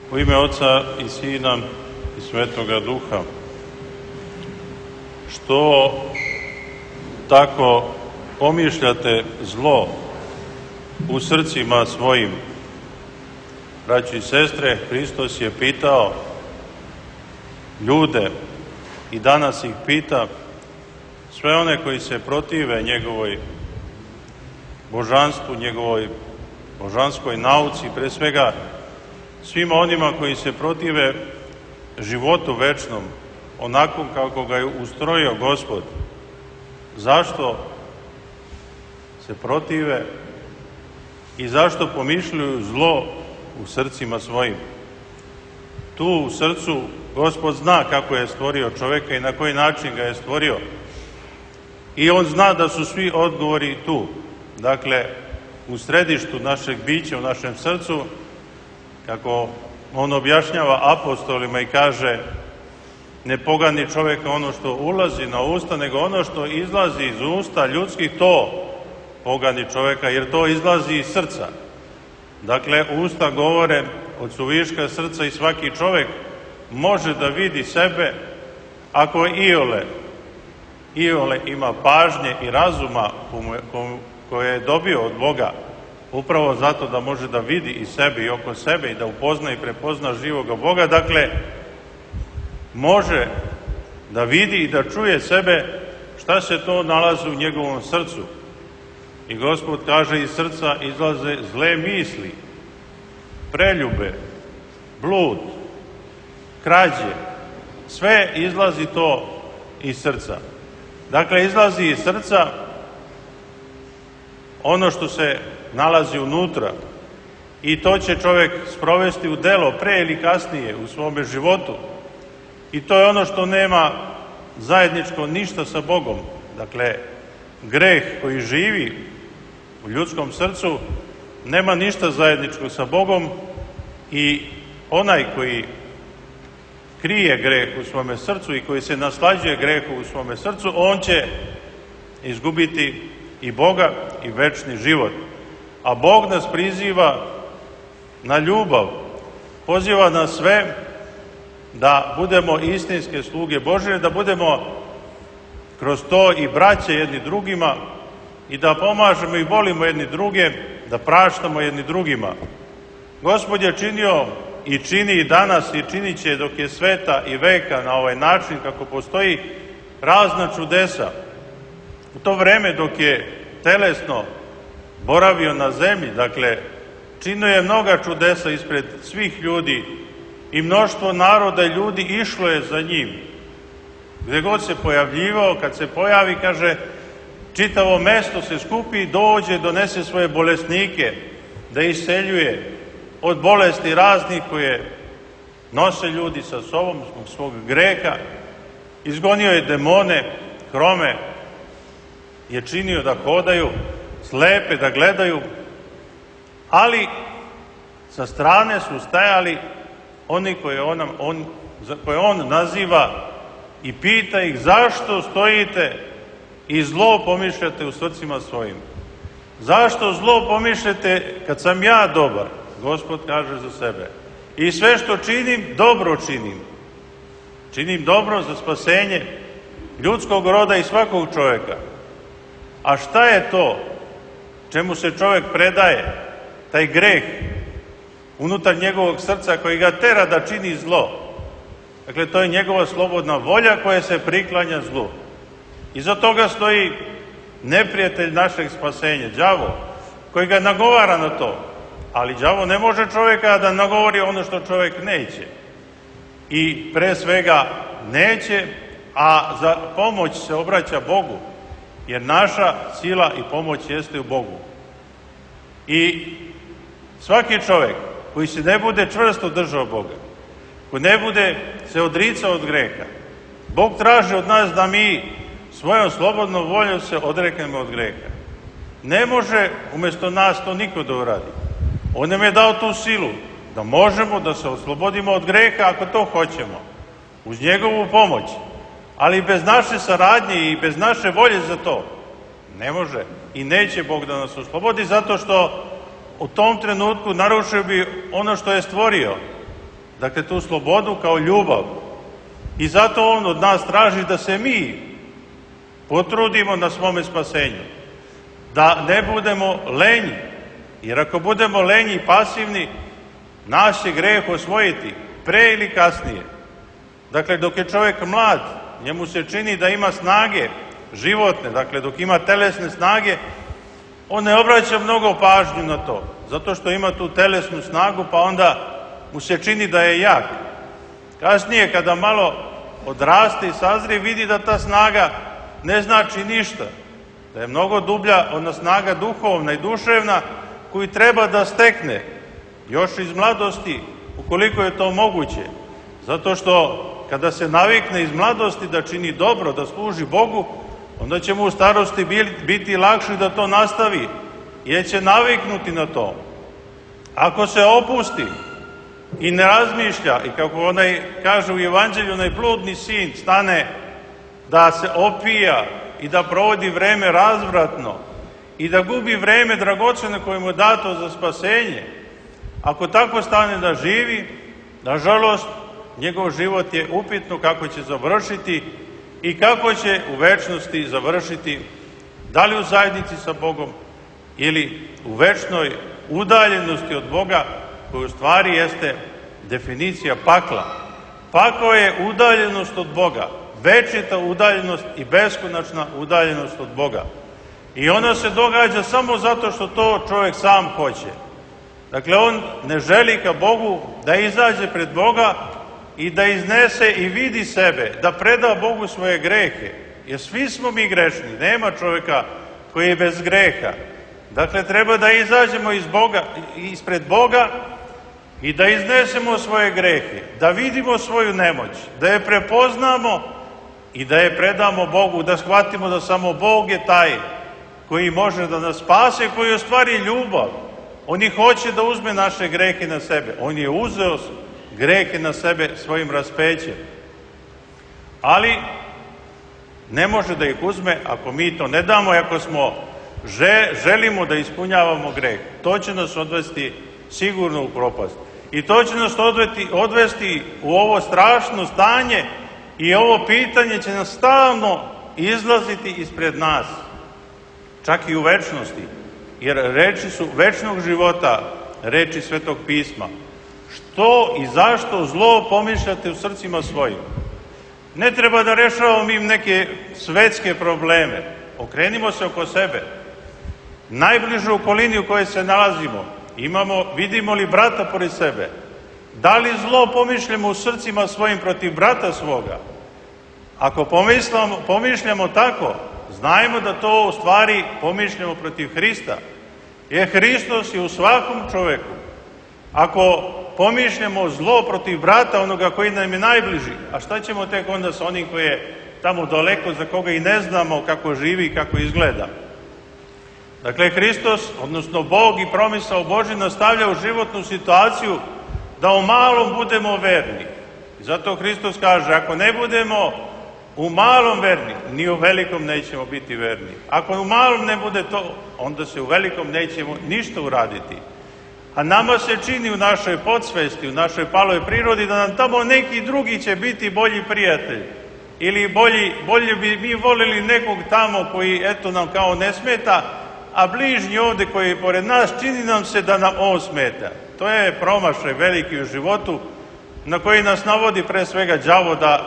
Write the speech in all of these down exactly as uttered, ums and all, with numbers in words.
U ime Oca i Sina i Svetoga Duha. Što tako pomišljate zlo u srcima svojim? Braći i sestre, Hristos je pitao ljude i danas ih pita, sve one koji se protive njegovoj božanstvu, njegovoj božanskoj nauci, pre svega svima onima koji se protive životu večnom, onako kako ga je ustrojio Gospod. Zašto se protive i zašto pomišljaju zlo u srcima svojim? Tu u srcu Gospod zna kako je stvorio čoveka i na koji način ga je stvorio. I on zna da su svi odgovori tu. Dakle, u središtu našeg bića, u našem srcu, kako on objašnjava apostolima i kaže, ne pogani čoveka ono što ulazi na usta, nego ono što izlazi iz usta ljudskih, to pogani čoveka, jer to izlazi iz srca. Dakle, usta govore od suviška srca i svaki čovek može da vidi sebe ako iole, iole ima pažnje i razuma koje je dobio od Boga, upravo zato da može da vidi i sebe i oko sebe i da upozna i prepozna živoga Boga. Dakle, može da vidi i da čuje sebe šta se to nalazi u njegovom srcu. I Gospod kaže, iz srca izlaze zle misli, preljube, blud, krađe, sve izlazi to iz srca. Dakle, izlazi iz srca ono što se nalazi unutra i to će čovjek sprovesti u delo pre ili kasnije u svome životu. I to je ono što nema zajedničko ništa sa Bogom. Dakle, greh koji živi u ljudskom srcu nema ništa zajedničko sa Bogom i onaj koji krije greh u svome srcu i koji se naslađuje grehu u svome srcu, on će izgubiti i Boga i večni život. A Bog nas priziva na ljubav, poziva nas sve da budemo istinske sluge Božje, da budemo kroz to i braće jedni drugima i da pomažemo i volimo jedni druge, da praštamo jedni drugima. Gospod je činio i čini i danas i činit će dok je sveta i veka na ovaj način kako postoji razna čudesa. U to vreme dok je telesno boravio na zemlji, dakle, činio je mnoga čudesa ispred svih ljudi i mnoštvo naroda i ljudi išlo je za njim. Gde god se pojavljivao, kad se pojavi, kaže, čitavo mesto se skupi, dođe, donese svoje bolesnike, da isceljuje od bolesti raznih koje nose ljudi sa sobom zbog svog greha. Izgonio je demone, hrome je činio da hodaju, slepe da gledaju, ali sa strane su stajali oni koje on, on, koje on naziva i pita ih, zašto stojite i zlo pomišljate u srcima svojim? Zašto zlo pomišljate kad sam ja dobar? Gospod kaže za sebe. I sve što činim, dobro činim. Činim dobro za spasenje ljudskog roda i svakog čovjeka. A šta je to čemu se čovjek predaje? Taj greh unutar njegovog srca koji ga tera da čini zlo. Dakle, to je njegova slobodna volja koja se priklanja zlu. Iza toga stoji neprijatelj našeg spasenja, đavo, koji ga nagovara na to. Ali đavo ne može čovjeka da nagovori ono što čovjek neće. I pre svega neće, a za pomoć se obraća Bogu. Jer naša sila i pomoć jeste u Bogu. I svaki čovjek koji se ne bude čvrsto držao Boga, koji ne bude se odricao od greha, Bog traži od nas da mi svojom slobodnom voljom se odreknemo od greha. Ne može umjesto nas to niko da uradi. On nam je dao tu silu da možemo da se oslobodimo od greha ako to hoćemo, uz njegovu pomoć. Ali bez naše saradnje i bez naše volje za to ne može i neće Bog da nas oslobodi, zato što u tom trenutku narušio bi ono što je stvorio. Dakle, tu slobodu kao ljubav. I zato on od nas traži da se mi potrudimo na svome spasenju. Da ne budemo lenji. Jer ako budemo lenji i pasivni, naš će greh osvojiti pre ili kasnije. Dakle, dok je čovjek mlad, njemu se čini da ima snage životne, dakle dok ima telesne snage, on ne obraća mnogo pažnju na to, zato što ima tu telesnu snagu, pa onda mu se čini da je jak. Kasnije, kada malo odraste i sazrije, vidi da ta snaga ne znači ništa, da je mnogo dublja ona snaga duhovna i duševna koju treba da stekne još iz mladosti, ukoliko je to moguće. Zato što kada se navikne iz mladosti da čini dobro, da služi Bogu, onda će mu u starosti biti lakše da to nastavi, jer će naviknuti na to. Ako se opusti i ne razmišlja, i kako onaj kaže u Evanđelju, onaj bludni sin stane da se opija i da provodi vreme razvratno i da gubi vreme dragoceno koje mu je dato za spasenje, ako tako stane da živi, nažalost, njegov život je upitno kako će završiti i kako će u večnosti završiti, da li u zajednici sa Bogom ili u večnoj udaljenosti od Boga, koja u stvari jeste definicija pakla. Pakao je udaljenost od Boga, večita udaljenost i beskonačna udaljenost od Boga. I ona se događa samo zato što to čovjek sam hoće. Dakle, on ne želi ka Bogu da izađe pred Boga i da iznese i vidi sebe, da preda Bogu svoje grehe. Jer svi smo mi grešni, nema čovjeka koji je bez greha. Dakle, treba da izađemo iz Boga, ispred Boga i da iznesemo svoje grehe, da vidimo svoju nemoć, da je prepoznamo i da je predamo Bogu, da shvatimo da samo Bog je taj koji može da nas spase, koji je u stvari ljubav. On i hoće da uzme naše grehe na sebe. On je uzeo grehe na sebe svojim raspećem. Ali ne može da ih uzme ako mi to ne damo i ako smo želimo da ispunjavamo greh. To će nas odvesti sigurno u propast. I to će nas odvesti, odvesti u ovo strašno stanje i ovo pitanje će nas stalno izlaziti ispred nas. Čak i u večnosti. Jer reči su večnog života, reči Svetog pisma. Što i zašto zlo pomišljate u srcima svojim? Ne treba da rešavamo mi neke svetske probleme. Okrenimo se oko sebe. Najbližu okolini u kojoj se nalazimo, imamo, vidimo li brata pored sebe? Da li zlo pomišljamo u srcima svojim protiv brata svoga? Ako pomišljamo, pomišljamo tako, znajmo da to u stvari pomišljamo protiv Hrista. Jer Hristos je u svakom čoveku. Ako pomišljamo zlo protiv brata, onoga koji nam je najbliži, a šta ćemo tek onda sa onim koji je tamo daleko, za koga i ne znamo kako živi i kako izgleda? Dakle, Hristos, odnosno Bog i promisao Božji nastavlja u životnu situaciju da u malom budemo verni. I zato Hristos kaže, ako ne budemo u malom verni, ni u velikom nećemo biti verni. Ako u malom ne bude to, onda se u velikom nećemo ništa uraditi. A nama se čini u našoj podsvesti, u našoj paloj prirodi, da nam tamo neki drugi će biti bolji prijatelj. Ili bolji, bolje bi mi volili nekog tamo koji, eto, nam kao ne smeta, a bližnji ovde koji je pored nas, čini nam se da nam on smeta. To je promašaj veliki u životu, na koji nas navodi pre svega đavo da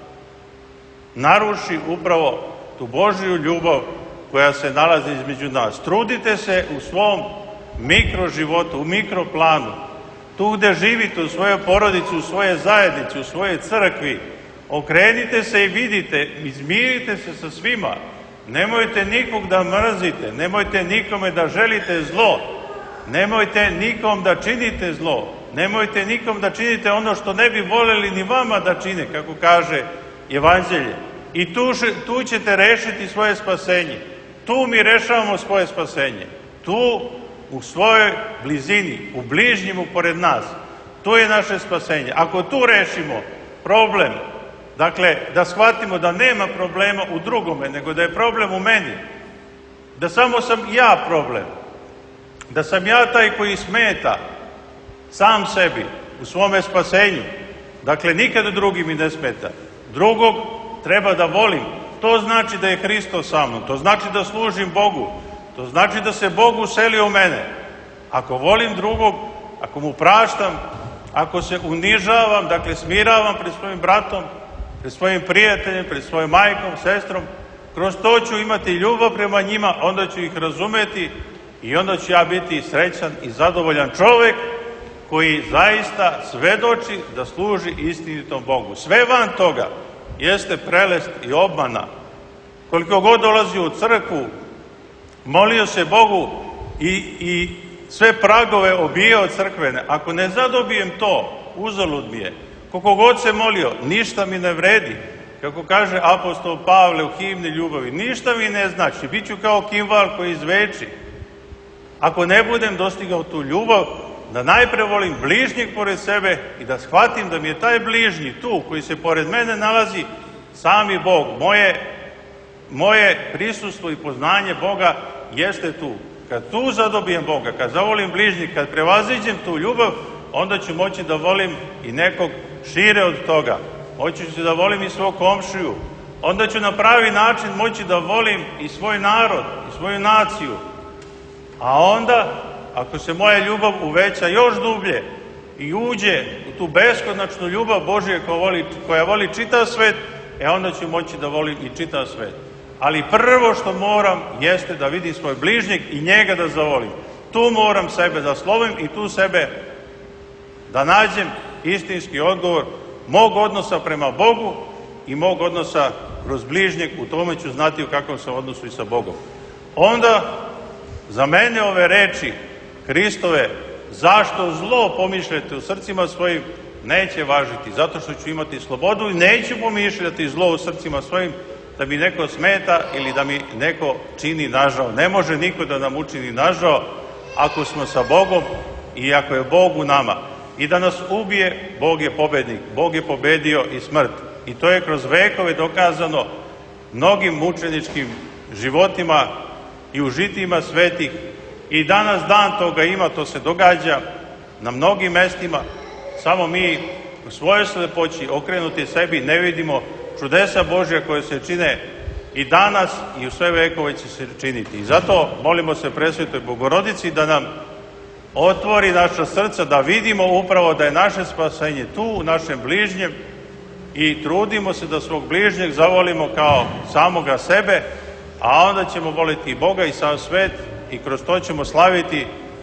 naruši upravo tu Božju ljubav koja se nalazi između nas. Trudite se u svom mikroživotu, u mikroplanu, tu gde živite, u svojoj porodici, u svojoj zajednici, u svojoj crkvi, okrenite se i vidite, izmirite se sa svima. Nemojte nikog da mrzite, nemojte nikome da želite zlo, nemojte nikom da činite zlo, nemojte nikom da činite ono što ne bi voljeli ni vama da čine, kako kaže Evanđelje. I tu, tu ćete rešiti svoje spasenje. Tu mi rešavamo svoje spasenje. Tu, u svojoj blizini, u bližnjemu pored nas. Tu je naše spasenje. Ako tu rešimo problem, dakle, da shvatimo da nema problema u drugome, nego da je problem u meni, da samo sam ja problem, da sam ja taj koji smeta sam sebi, u svome spasenju. Dakle, nikad drugi mi ne smeta. Drugog treba da volim. To znači da je Hristos sa mnom. To znači da služim Bogu. To znači da se Bog uselio u mene. Ako volim drugog, ako mu praštam, ako se unižavam, dakle smiravam pred svojim bratom, pred svojim prijateljem, pred svojom majkom, sestrom, kroz to ću imati ljubav prema njima, onda ću ih razumeti i onda ću ja biti srećan i zadovoljan čovjek koji zaista svedoči da služi istinitom Bogu. Sve van toga jeste prelest i obmana. Koliko god dolazi u crkvu, molio se Bogu i, i sve pragove obijao crkvene. Ako ne zadobijem to, uzalud mi je. Koliko god se molio, ništa mi ne vredi. Kako kaže apostol Pavle u himni ljubavi, ništa mi ne znači, bit ću kao kimval koji izveči. Ako ne budem dostigao tu ljubav, da najpre volim bližnjeg pored sebe i da shvatim da mi je taj bližnji tu koji se pored mene nalazi sami Bog. Moje, moje prisustvo i poznanje Boga jeste tu. Kad tu zadobijem Boga, kad zavolim bližnjeg, kad prevaziđem tu ljubav, onda ću moći da volim i nekog šire od toga. Moći ću da volim i svog komšiju. Onda ću na pravi način moći da volim i svoj narod, i svoju naciju. A onda, ako se moja ljubav uveća još dublje i uđe u tu beskonačnu ljubav Božje koja voli, koja voli čitav svet, e onda ću moći da volim i čitav svet. Ali prvo što moram jeste da vidim svoj bližnjeg i njega da zavolim. Tu moram sebe da slovim i tu sebe da nađem istinski odgovor mog odnosa prema Bogu i mog odnosa kroz bližnjeg. U tome ću znati u kakvom sam odnosu i sa Bogom. Onda za mene ove reči Hristove, zašto zlo pomišljate u srcima svojim, neće važiti. Zato što ću imati slobodu i neću pomišljati zlo u srcima svojim da mi neko smeta ili da mi neko čini nažao. Ne može niko da nam učini nažao ako smo sa Bogom i ako je Bog u nama. I da nas ubije, Bog je pobednik. Bog je pobedio i smrt. I to je kroz vekove dokazano mnogim mučeničkim životima i užitima svetih. I danas dan toga ima, to se događa na mnogim mestima. Samo mi u svojoj slepoći okrenuti sebi ne vidimo čudesa Božja koje se čine i danas i u sve vekove će se činiti. I zato molimo se Presvetoj Bogorodici da nam otvori naša srca, da vidimo upravo da je naše spasenje tu u našem bližnjem i trudimo se da svog bližnjeg zavolimo kao samoga sebe, a onda ćemo voliti i Boga i sam svet i kroz to ćemo slaviti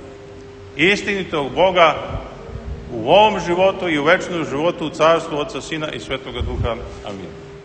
istinitog Boga u ovom životu i u večnom životu u carstvu Oca, Sina i Svetoga Duha. Amin.